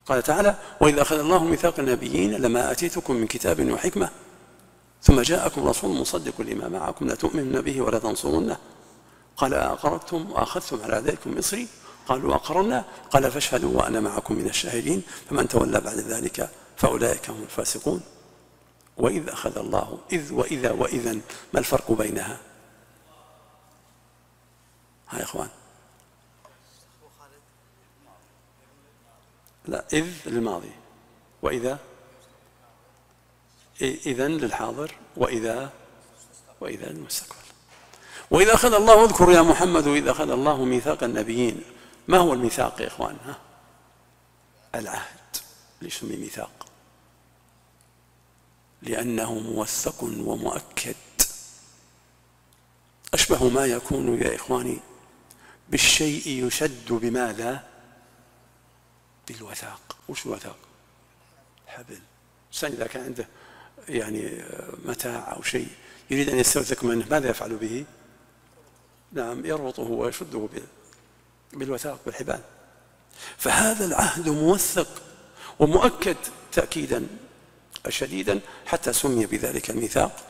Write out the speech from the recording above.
قال تعالى: وإذا أخذ الله ميثاق النبيين لما آتيتكم من كتاب وحكمة ثم جاءكم رسول مصدق لما معكم لتؤمنن به ولا تنصرنه قال: أأقررتم وأخذتم على ذلكم مصري؟ قالوا: أقررنا. قال: فاشهدوا وأنا معكم من الشاهدين فمن تولى بعد ذلك فأولئك هم الفاسقون. وإذ أخذ الله، إذ وإذا وإذا، ما الفرق بينها؟ ها يا إخوان؟ لا، إذ للماضي، وإذا إذن للحاضر، وإذا للمستقبل. وإذا أخذ الله، اذكر يا محمد إذا أخذ الله ميثاق النبيين. ما هو الميثاق يا إخوان؟ العهد. ليش سمي ميثاق؟ لأنه موثق ومؤكد. أشبه ما يكون يا إخواني بالشيء يشد بماذا؟ بالوثاق. وش الوثاق؟ الحبل. الإنسان إذا كان عنده يعني متاع أو شيء يريد أن يستوثق منه، ماذا يفعل به؟ نعم، يربطه ويشده بالوثاق، بالحبال. فهذا العهد موثق ومؤكد تأكيدا شديدا حتى سمي بذلك الميثاق.